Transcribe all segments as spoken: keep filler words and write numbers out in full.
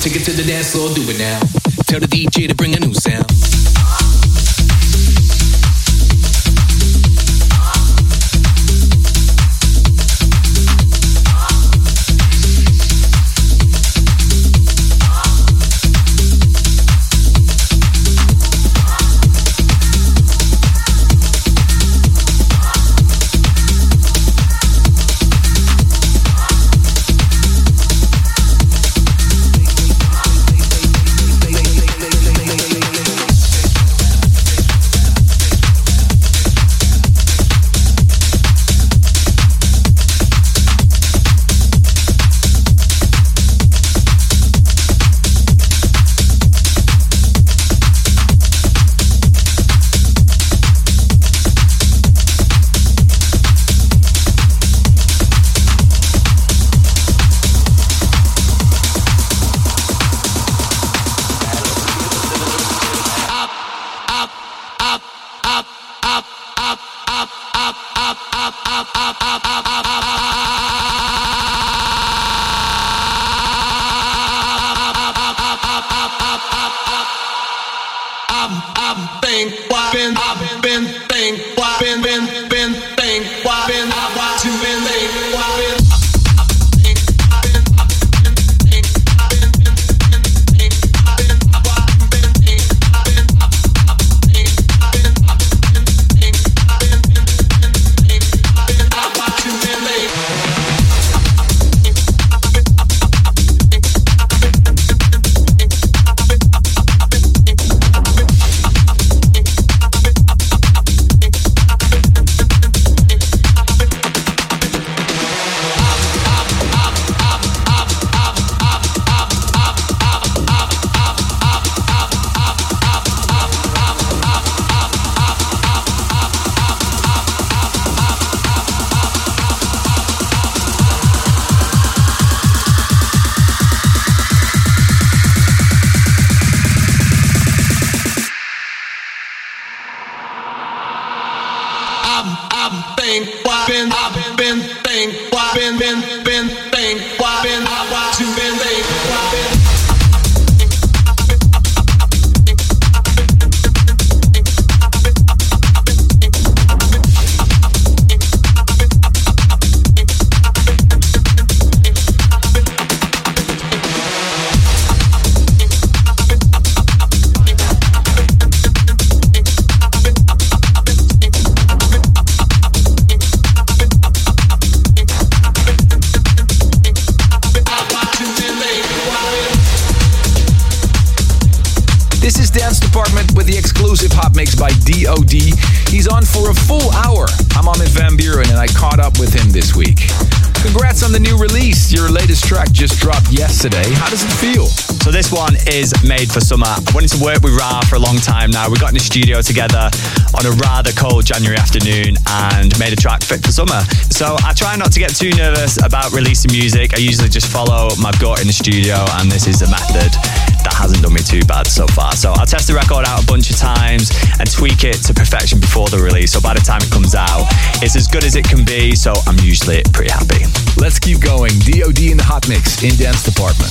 Take it to the dance floor, do it now. Tell the D J to bring a new sound. By D O D. He's on for a full hour. I'm Armin van Buuren and I caught up with him this week. Congrats on the new release. Your latest track just dropped yesterday. How does it feel? So this one is made for summer. I wanted to work with Ra for a long time now. We got in the studio together on a rather cold January afternoon and made a track fit for summer. So I try not to get too nervous about releasing music. I usually just follow my gut in the studio, and this is a method that hasn't done me too bad so far. So I'll test the record out a bunch of times and tweak it to perfection before the release. So by the time it comes out, it's as good as it can be. So I'm usually pretty happy. Let's keep going. D O D in the hot mix in Dance Department.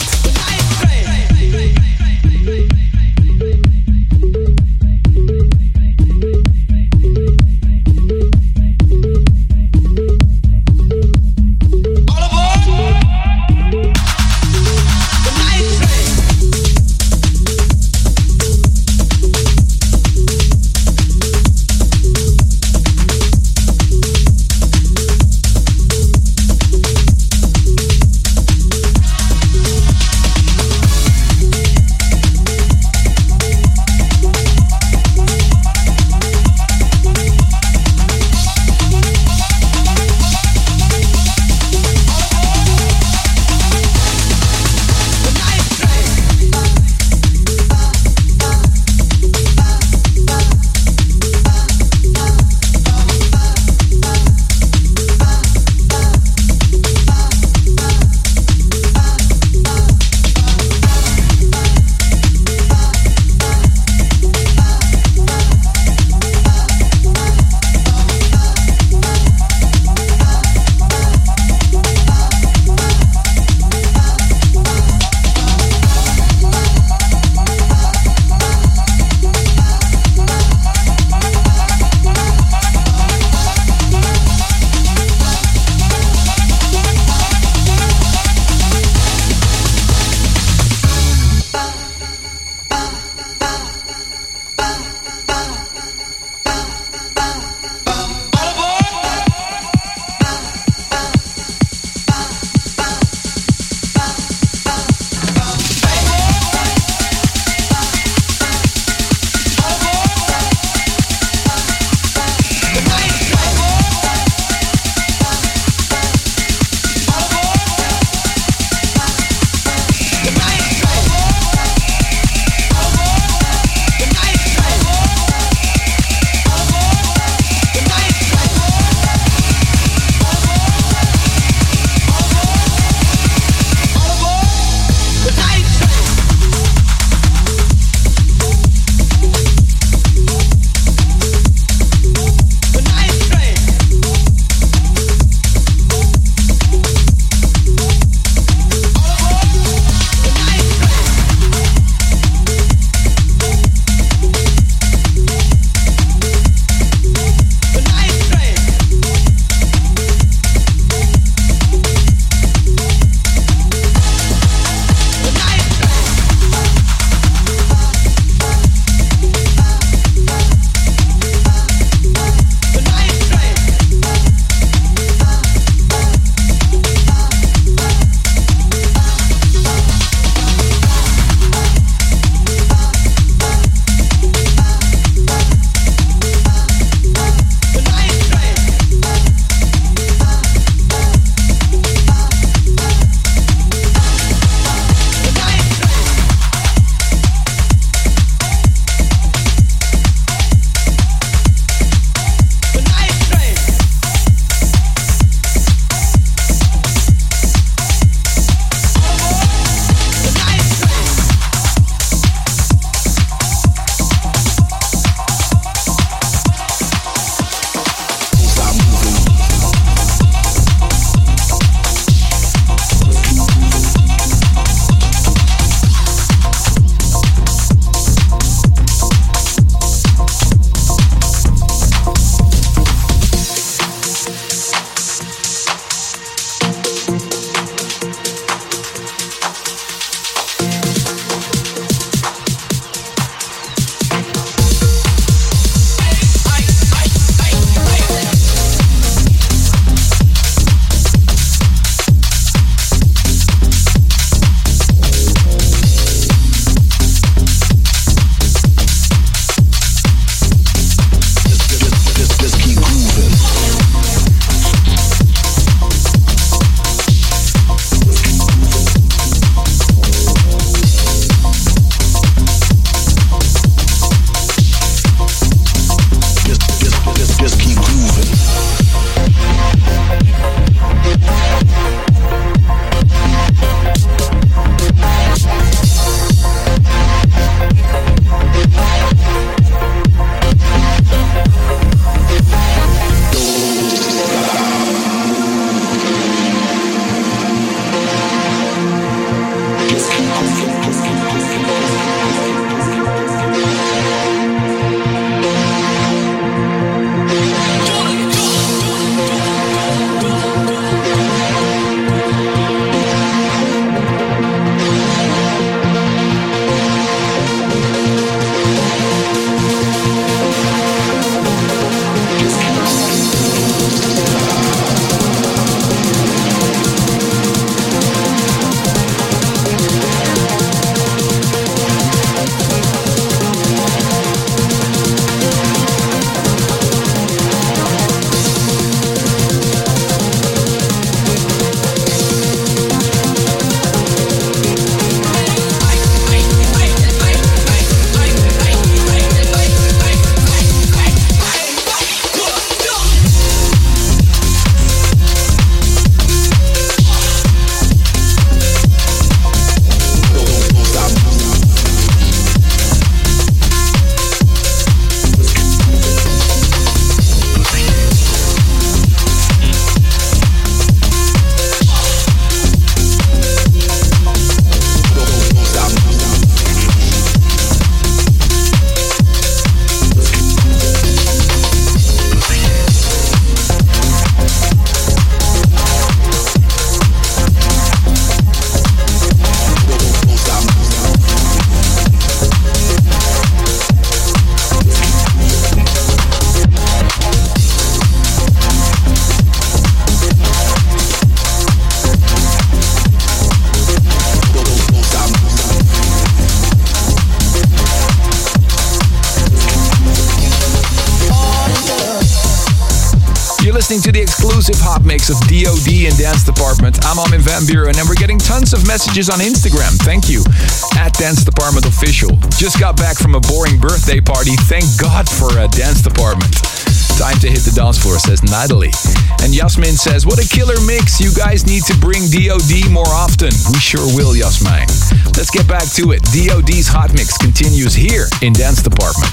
listening to the exclusive hot mix of D O D and Dance Department. I'm Armin van Buuren, and we're getting tons of messages on Instagram. Thank you. At Dance Department Official. Just got back from a boring birthday party. Thank God for a Dance Department. Time to hit the dance floor, says Natalie. And Yasmin says, what a killer mix. You guys need to bring D O D more often. We sure will, Yasmin. Let's get back to it. D O D's hot mix continues here in Dance Department.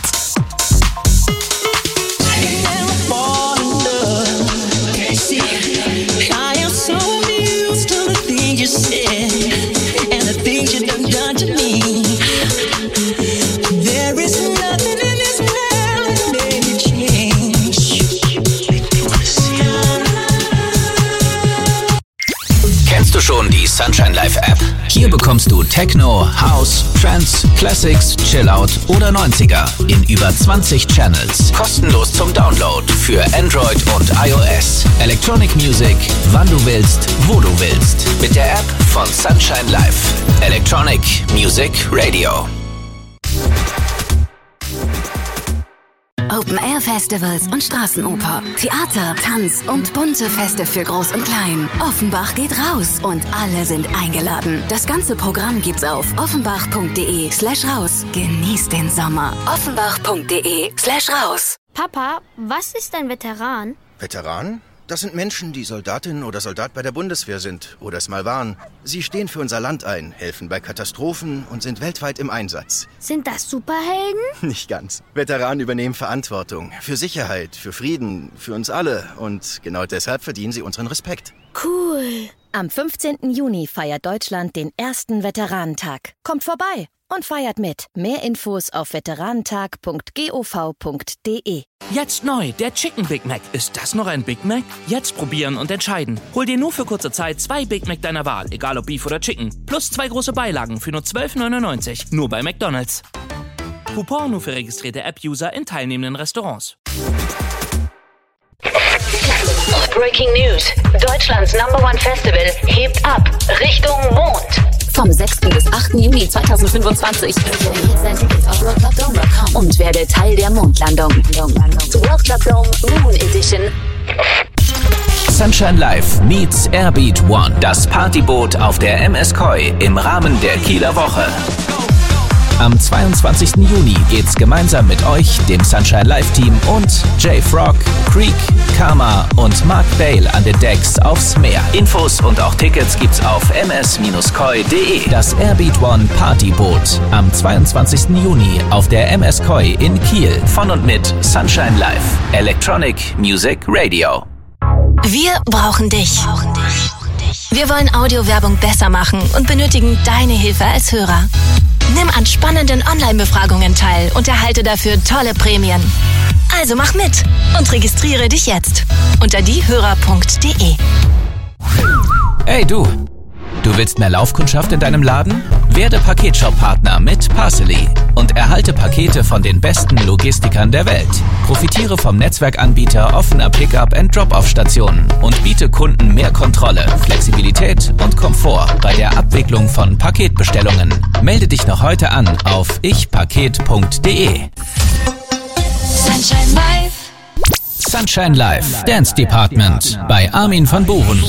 I am so amused to the things you said and the things you done done to me. There is nothing in this world that made me change. Kennst du schon die Sunshine Live App? Hier bekommst du Techno, House, Trance, Classics, Chillout oder neunziger in über zwanzig Channels. Kostenlos zum Download für Android und iOS. Electronic Music, wann du willst, wo du willst. Mit der App von Sunshine Live. Electronic Music Radio. Open-Air-Festivals und Straßenoper, Theater, Tanz und bunte Feste für Groß und Klein. Offenbach geht raus und alle sind eingeladen. Das ganze Programm gibt's auf offenbach.de slash raus. Genießt den Sommer. offenbach.de slash raus. Papa, was ist ein Veteran? Veteran? Das sind Menschen, die Soldatin oder Soldat bei der Bundeswehr sind oder es mal waren. Sie stehen für unser Land ein, helfen bei Katastrophen und sind weltweit im Einsatz. Sind das Superhelden? Nicht ganz. Veteranen übernehmen Verantwortung für Sicherheit, für Frieden, für uns alle. Und genau deshalb verdienen sie unseren Respekt. Cool. Am fünfzehnten Juni feiert Deutschland den ersten Veteranentag. Kommt vorbei und feiert mit. Mehr Infos auf veteranentag punkt gov punkt de. Jetzt neu, der Chicken Big Mac. Ist das noch ein Big Mac? Jetzt probieren und entscheiden. Hol dir nur für kurze Zeit zwei Big Mac deiner Wahl, egal ob Beef oder Chicken. Plus zwei große Beilagen für nur zwölf neunundneunzig. Nur bei McDonald's. Coupon nur für registrierte App-User in teilnehmenden Restaurants. Breaking News. Deutschlands Number One Festival hebt ab Richtung Mond. Vom sechsten bis achten Juni zweitausendfünfundzwanzig. Und werde Teil der Mondlandung. World Club Dome Moon Edition. Sunshine Live meets Airbeat One. Das Partyboot auf der M S Koi im Rahmen der Kieler Woche. Am zweiundzwanzigsten Juni geht's gemeinsam mit euch, dem Sunshine Live Team und J-Frog, Creek, Karma und Mark Bale an den Decks aufs Meer. Infos und auch Tickets gibt's auf m s dash koi punkt de. Das Airbeat One Partyboot am zweiundzwanzigsten Juni auf der M S Koi in Kiel. Von und mit Sunshine Live. Electronic Music Radio. Wir brauchen dich. Wir wollen Audiowerbung besser machen und benötigen deine Hilfe als Hörer. Nimm an spannenden Online-Befragungen teil und erhalte dafür tolle Prämien. Also mach mit und registriere dich jetzt unter diehörer punkt de. Hey du, du willst mehr Laufkundschaft in deinem Laden? Werde Paketshop-Partner mit Parcely und erhalte Pakete von den besten Logistikern der Welt. Profitiere vom Netzwerkanbieter offener Pickup- und Drop-Off-Stationen und biete Kunden mehr Kontrolle, Flexibilität und Komfort bei der Abwicklung von Paketbestellungen. Melde dich noch heute an auf ich paket punkt de. Sunshine Live. Sunshine Live Dance Department bei Armin van Buuren.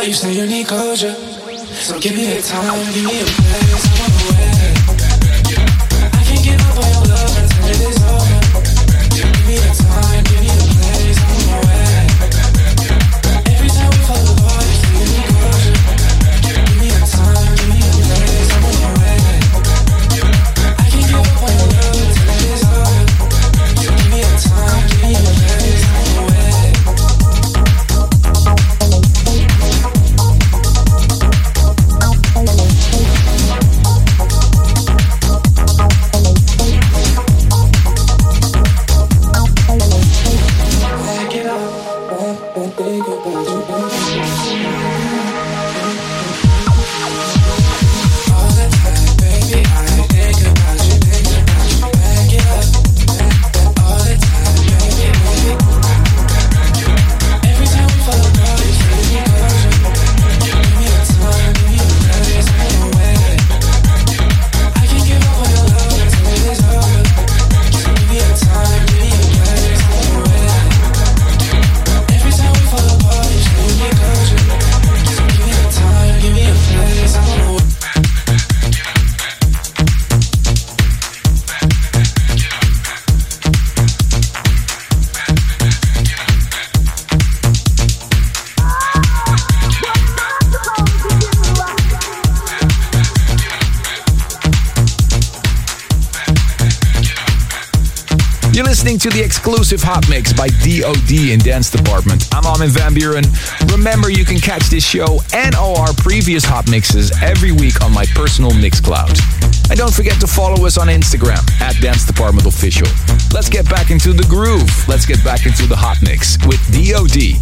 you say you need closure. So give me the time, give me a place, I wanna wait. I can't give up on your love until it is over. Give me the time, give me the place, I wanna wait. Every time we fall apart, you say you need closure. Give me the time, give me the place, I wanna wait. I can't give up on your love until it is over. So give me the time, give me the place, I wanna wait. To the exclusive Hot Mix by D O D in Dance Department. I'm Armin van Buuren. Remember, you can catch this show and all our previous Hot Mixes every week on my personal Mixcloud. And don't forget to follow us on Instagram at Dance Department Official. Let's get back into the groove. Let's get back into the Hot Mix with D O D.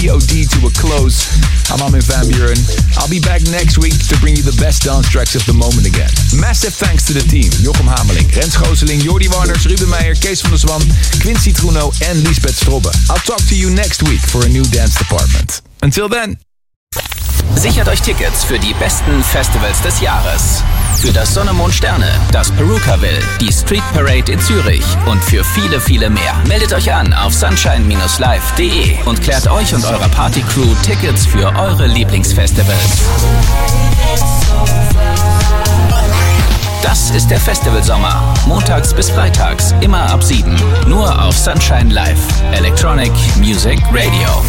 D O D to a close. I'm Armin van Buuren. I'll be back next week to bring you the best dance tracks of the moment again. Massive thanks to the team. Jochem Hamelink, Rens Gooseling, Jordi Warners, Ruben Meijer, Kees van der Zwan, Quincy Truno en Lisbeth Strobbe. I'll talk to you next week for a new dance department. Until then. Sichert euch Tickets für die besten Festivals des Jahres. Für das Sonne, Mond, Sterne, das Perukaville, die Street Parade in Zürich und für viele, viele mehr. Meldet euch an auf sunshine Bindestrich live Punkt de und klärt euch und eurer Partycrew Tickets für eure Lieblingsfestivals. Das ist der Festivalsommer. Montags bis freitags, immer ab sieben. Nur auf Sunshine Live. Electronic Music Radio.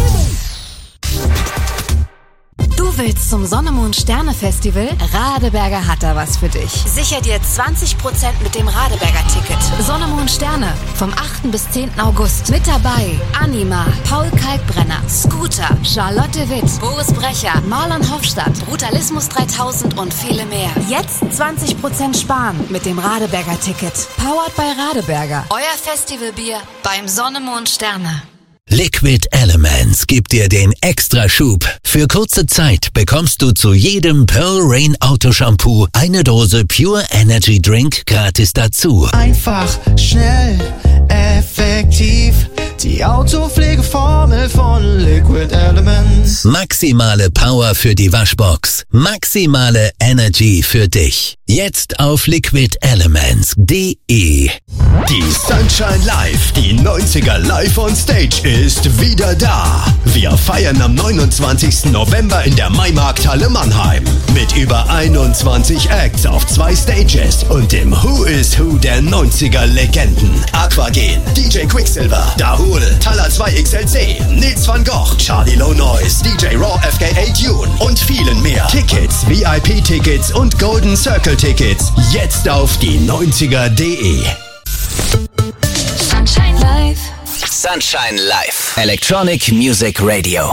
Du willst zum Sonne, Mond, Sterne Festival? Radeberger hat da was für dich. Sicher dir zwanzig Prozent mit dem Radeberger Ticket. Sonne, Mond, Sterne vom achten bis zehnten August. Mit dabei Anima, Paul Kalkbrenner, Scooter, Charlotte Witt, Boris Brecher, Marlon Hofstadt, Brutalismus dreitausend und viele mehr. Jetzt zwanzig Prozent sparen mit dem Radeberger Ticket. Powered by Radeberger. Euer Festivalbier beim Sonne, Mond, Sterne. Liquid Elements gibt dir den Extraschub. Für kurze Zeit bekommst du zu jedem Pearl Rain Autoshampoo eine Dose Pure Energy Drink gratis dazu. Einfach, schnell, effektiv. Die Autopflegeformel von Liquid Elements. Maximale Power für die Waschbox. Maximale Energy für dich. Jetzt auf liquid elements punkt de. Die Sunshine Live, die neunziger Live on Stage ist wieder da. Wir feiern am neunundzwanzigsten November in der Maimarkthalle Mannheim. Mit über einundzwanzig Acts auf zwei Stages und dem Who is Who der neunziger Legenden. Aquagen, D J Quicksilver, Dahul, Talla zwei X L C, Nils van Gogh, Charlie Low Noise, D J Raw F K A Tune und vielen mehr. Tickets, V I P-Tickets und Golden Circle Tickets jetzt auf die neunziger punkt de. Sunshine Live. Sunshine Live. Electronic Music Radio.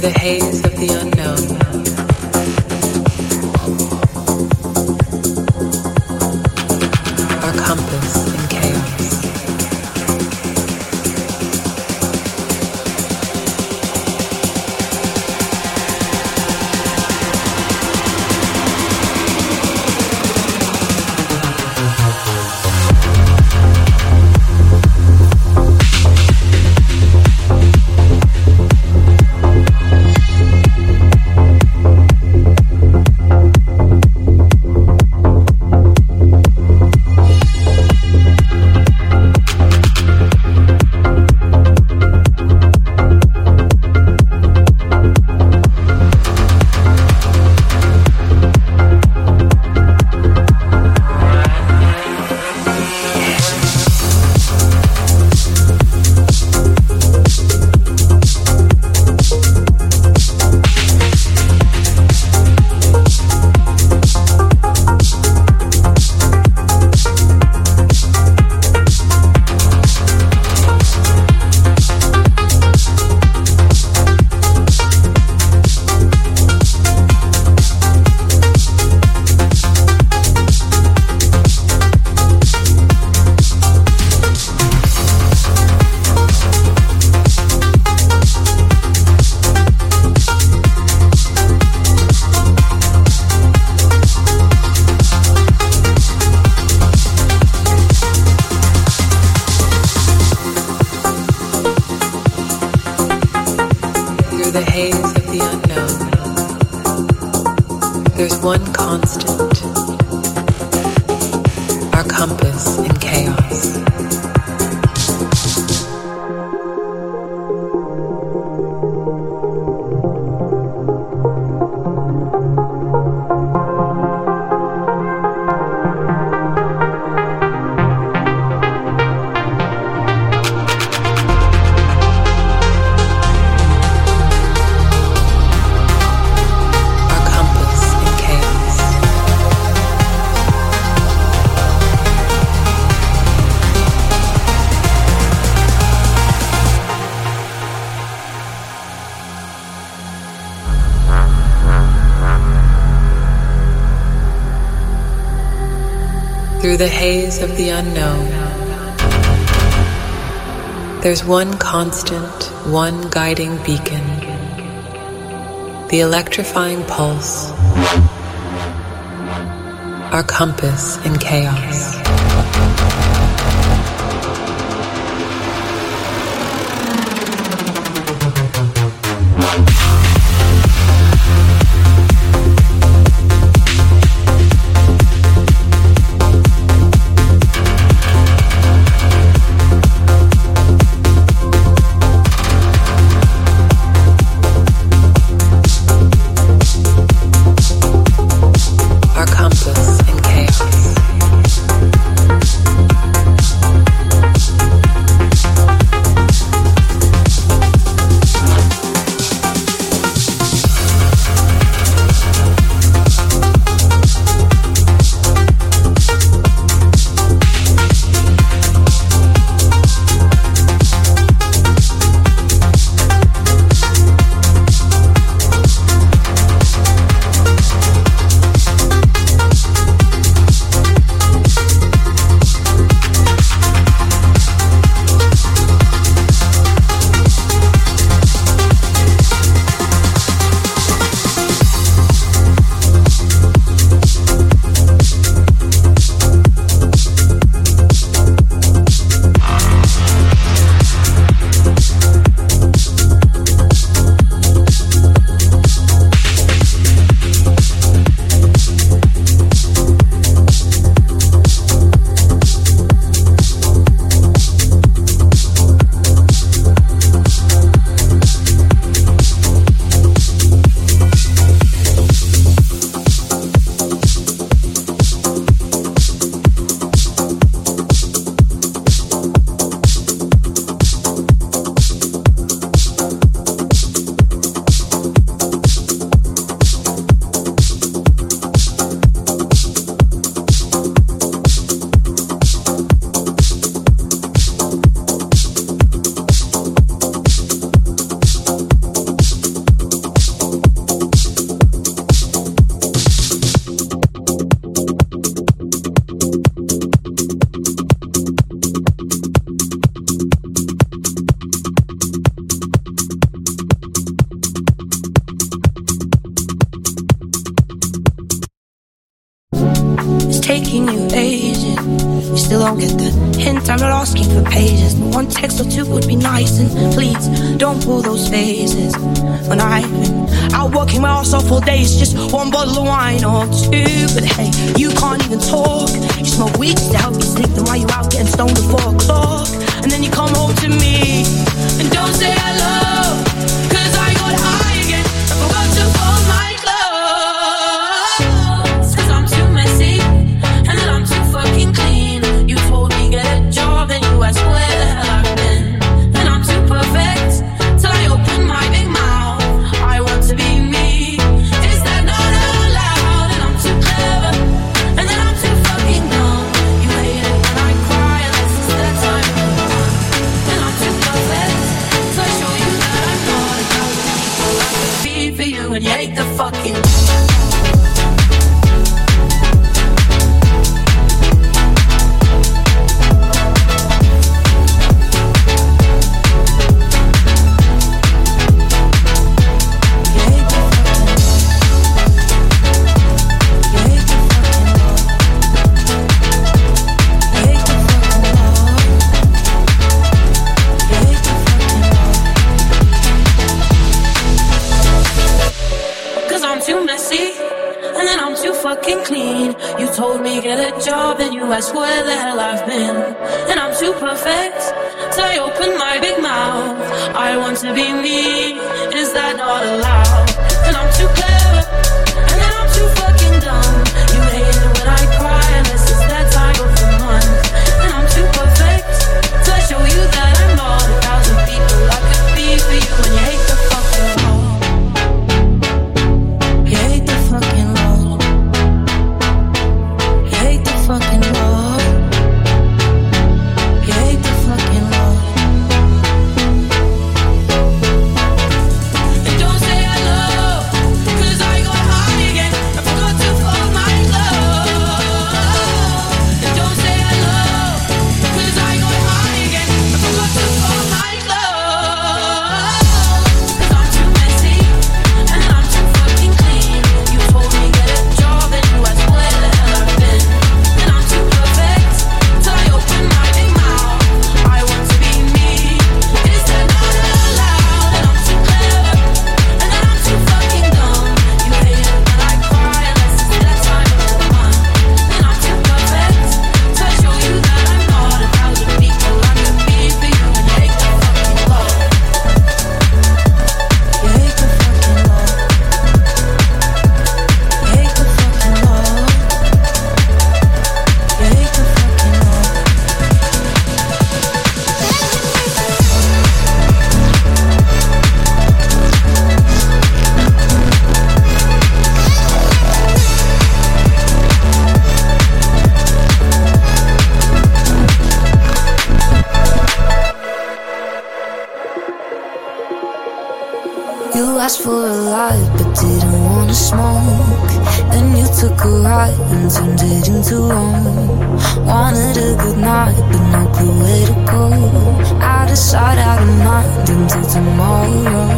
the haze of the unknown. Our compass in chaos. Through the haze of the unknown, there's one constant, one guiding beacon, the electrifying pulse, our compass in chaos. Our compass in chaos. You still don't get the hint, I'm not asking for pages. One text or two would be nice, and please don't pull those phases. When I've been out working my ass off all day, it's just one bottle of wine or two. But hey, you can't even talk. You smoke weed to help you sleep, then why you out getting stoned at four o'clock? And then you come home to me and don't say hello, cause I got high again, I forgot to fold my clothes. Cause I'm too messy, and then I'm too fucking clean. You told me get a job, and you asked where the hell I've been. And I'm too perfect, till I open my big mouth. I want to be me, is that not allowed? And I'm too clever, and then I'm too fucking dumb. You hate it when I cry, unless it's that time of the month. And I'm too perfect, so I show you that I'm not a thousand people I could be for you, and you hate the fucking. You told me get a job, and you asked where the hell I've been. And I'm too perfect, so I open my big mouth. I want to be me, is that not allowed? And I'm too clever, and then I'm too fucking dumb. You hate it when I cry, unless it's that time of the month. And I'm too perfect, so I show you that I'm not a thousand people I could be for you, and you hate the fucking law. You hate the fucking law. Fucking law. You hate the fucking law. And don't say hello, cause I got high again, I forgot to fold my clothes. And don't say hello, cause I got high again, I forgot to fold my clothes. Cause I'm too messy, and then I'm too fucking clean. You told me get a job, and you asked where the hell I've been. Asked for a light but didn't wanna smoke. Then you took a right and turned it into wrong. Wanted a good night but no clue where to go. Out of sight, out of mind until tomorrow.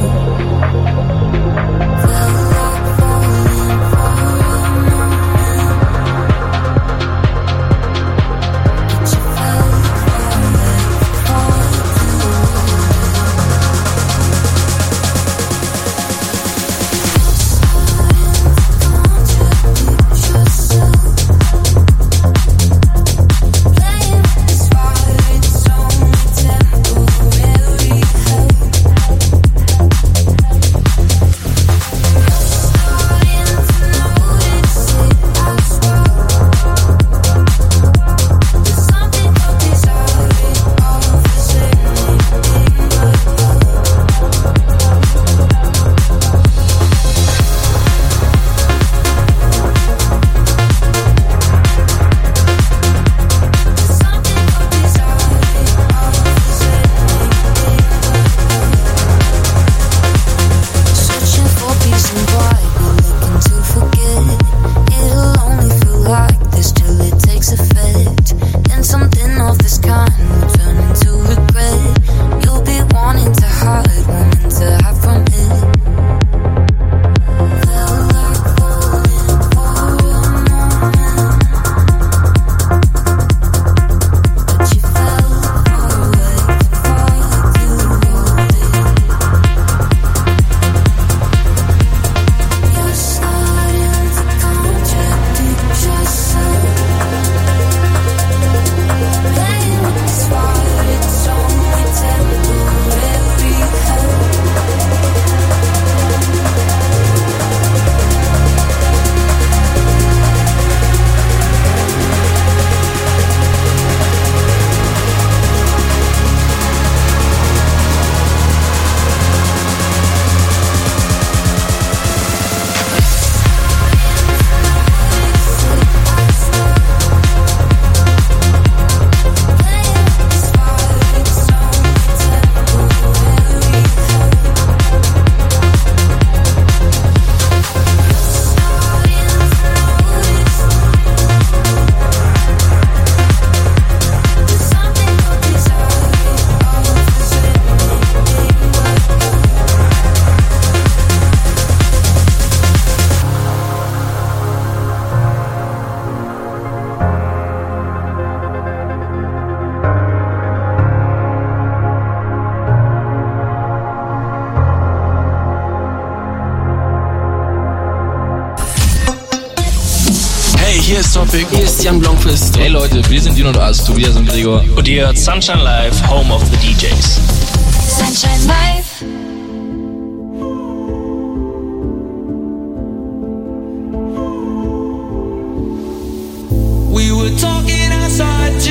Hier ist Topic. Hier ist Jan Blomqvist. Hey Leute, wir sind Dino und As, Tobias und Gregor. Und ihr hört Sunshine Live, Home of the D J.